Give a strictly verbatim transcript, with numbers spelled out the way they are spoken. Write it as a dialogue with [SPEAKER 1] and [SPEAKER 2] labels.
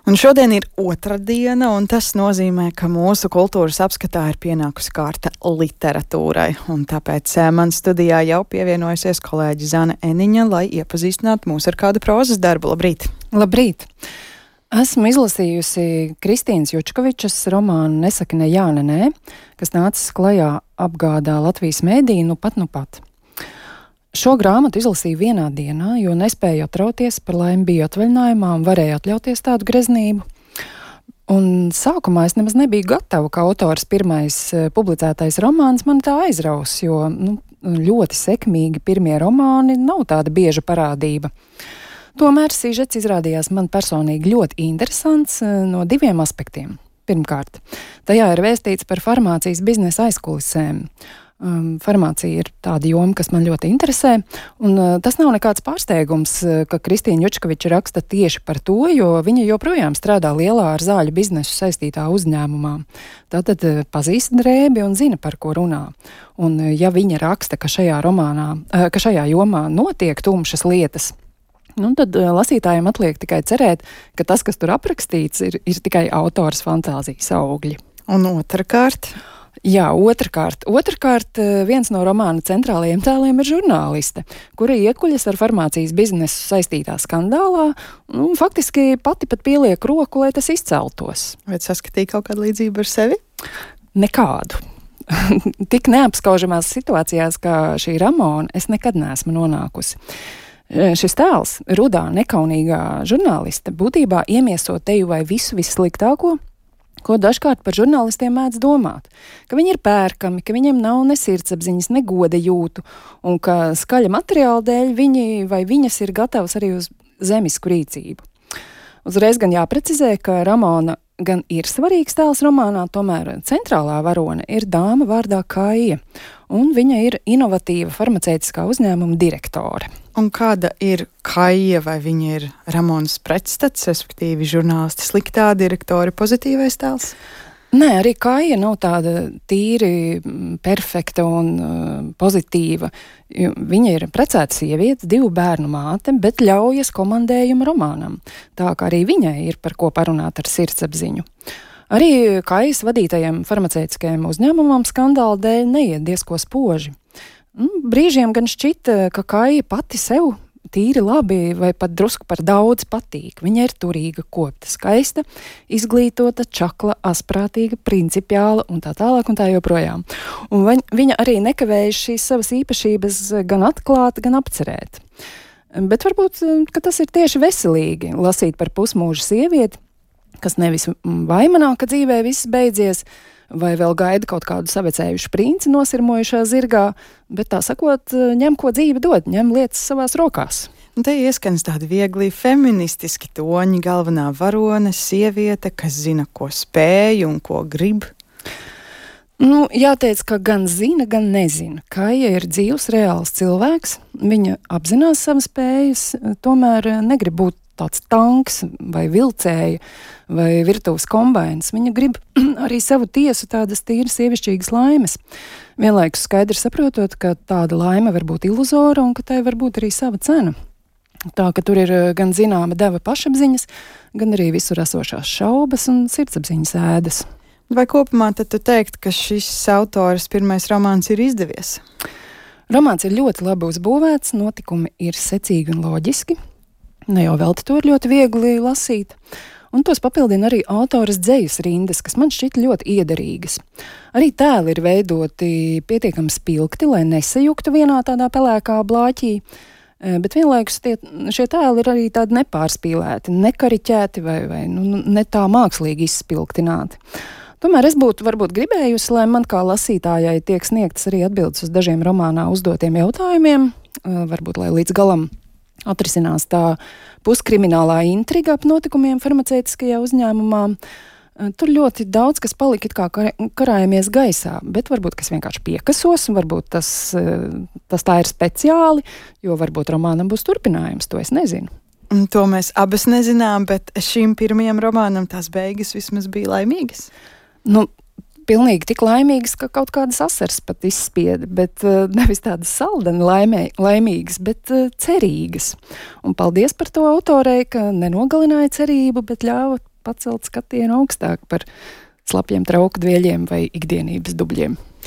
[SPEAKER 1] Un šodien ir otra diena, un tas nozīmē, ka mūsu kultūras apskatā ir pienākusi kārta literatūrai. Un tāpēc man studijā jau pievienojusies kolēģi Zane Eniņa, lai iepazīstinātu mūs ar kādu prozas darbu. Labrīt!
[SPEAKER 2] Labrīt! Esmu izlasījusi Kristīnas Jučkovičas romānu Nesaki ne jā, ne nē, kas nācis klajā apgādā Latvijas mēdī nu pat, nu pat. Šo grāmatu izlasīju vienā dienā, jo nespēju atrauties, par laimi biju atvaļinājumā un varēju atļauties tādu greznību. Un sākumā es nemaz nebiju gatava, ka autors pirmais publicētais romāns man tā aizraus, jo nu, ļoti sekmīgi pirmie romāni nav tāda bieža parādība. Tomēr sižets izrādījās man personīgi ļoti interesants no diviem aspektiem. Pirmkārt, tajā ir vēstīts par farmācijas biznesa aizkulisēm. Um, farmācija ir tāda joma, kas man ļoti interesē, un uh, tas nav nekāds pārsteigums, uh, ka Kristīna Jučkoviča raksta tieši par to, jo viņa joprojām strādā lielā ar zāļu biznesu saistītā uzņēmumā. Tātad uh, pazīst drēbi un zina, par ko runā. Un uh, ja viņa raksta, ka šajā romānā, uh, ka šajā jomā notiek tumšas lietas, nu, tad uh, lasītājiem atliek tikai cerēt, ka tas, kas tur aprakstīts, ir, ir tikai autors fantāzijas augļi.
[SPEAKER 1] Un otrkārt?
[SPEAKER 2] Jā, otrkārt. Otrkārt, viens no romāna centrālajiem tēliem ir žurnāliste, kura iekuļas ar farmācijas biznesu saistītā skandālā, un faktiski pati pat pieliek roku, lai tas izceltos.
[SPEAKER 1] Vai saskatīja kaut kādu līdzību ar sevi?
[SPEAKER 2] Nekādu. Tik neapskaužamās situācijās, kā šī Ramona, es nekad neesmu nonākusi. Šis tēls, rudā, nekaunīgā žurnāliste, būtībā iemieso teju vai visu vissliktāko, ko dažkārt par žurnālistiem mēdz domāt, ka viņi ir pērkami, ka viņiem nav ne sirdsapziņas, ne goda jūtu, un ka skaļa materiāla dēļ viņi vai viņas ir gatavas arī uz zemisku rīcību. Uzreiz gan jāprecizē, ka Ramona gan ir svarīgs tēls romānā, tomēr centrālā varone ir dāma vārdā Kaija, un viņa ir inovatīva farmaceitiskā uzņēmuma direktore.
[SPEAKER 1] Un kāda ir Kaija, vai viņa ir Ramonas pretstats, respektīvi žurnālisti sliktā, direktori pozitīvais tēls?
[SPEAKER 2] Nē, arī Kaija nav tāda tīri perfekta un uh, pozitīva. Viņa ir precēta sieviete, divu bērnu māte, bet ļaujas komandējuma romānam. Tā kā arī viņai ir par ko parunāt ar sirdsapziņu. Arī Kaijas vadītajiem farmaceitiskajiem uzņēmumam skandāla dēļ neiet diezko spoži. Brīžiem gan šķita, ka Kaija pati sev tīri labi vai pat drusku par daudz patīk. Viņa ir turīga, kopta, skaista, izglītota, čakla, asprātīga, principiāla un tā tālāk un tā joprojām. Un viņa arī nekavējas šīs savas īpašības gan atklāt, gan apcerēt. Bet varbūt, ka tas ir tieši veselīgi lasīt par pusmūža sievieti, kas nevis vaimanā, ka dzīvē viss beidzies, vai vēl gaida kaut kādu savecējušu princi nosirmojušā zirgā, bet tā sakot, ņem, ko dzīve dod, ņem lietas savās rokās.
[SPEAKER 1] Un te ieskanas tādi viegli feministiski toņi, galvenā varone, sieviete, kas zina, ko spēj un ko grib.
[SPEAKER 2] Nu, jāteic, ka gan zina, gan nezina. Kaija ir dzīvs, reāls cilvēks, viņa apzinās savas spējas, tomēr negrib būt tāds tanks vai vilcēja vai virtuves kombains. Viņa grib arī savu tiesu tādas tīras sievišķīgas laimes. Vienlaikus skaidri saprotot, ka tāda laime var būt iluzora un ka tai var būt arī sava cena. Tā, ka tur ir gan zināma deva pašapziņas, gan arī visur esošās šaubas un sirdsapziņas ēdas.
[SPEAKER 1] Vai kopumā tad tu teikt, ka šis autors pirmais romāns ir izdevies?
[SPEAKER 2] Romāns ir ļoti labi uzbūvēts, notikumi ir secīgi un loģiski. Ne jau velti to ir ļoti viegli lasīt, un tos papildina arī autoras dzejas rindas, kas man šķita ļoti iederīgas. Arī tēli ir veidoti pietiekami spilgti, lai nesajuktu vienā tādā pelēkā blāķī, bet vienlaikus tie, šie tēli ir arī tādi nepārspīlēti, nekariķēti vai, vai nu, ne tā mākslīgi izspilgtināti. Tomēr es būtu varbūt gribējusi, lai man kā lasītājai tiek sniegtas arī atbildes uz dažiem romānā uzdotiem jautājumiem, varbūt lai līdz galam atrisinās tā puskriminālā intriga ap notikumiem farmaceitiskajā uzņēmumā. Tur ļoti daudz, kas palika it kā karājamies gaisā, bet varbūt, kas vienkārši piekasos, un varbūt tas, tas tā ir speciāli, jo varbūt romānam būs turpinājums, to es nezinu.
[SPEAKER 1] Un to mēs abas nezinām, bet šīm pirmajam romānam tās beigas vismaz bija laimīgas.
[SPEAKER 2] Nu, pilnīgi tik laimīgas, ka kaut kādas asaras pat izspieda, bet uh, nevis tādas saldeni laimē, laimīgas, bet uh, cerīgas. Un paldies par to autorei, ka nenogalināja cerību, bet ļāva pacelt skatienu augstāk par slapjiem trauku dvieļiem vai ikdienības dubļiem.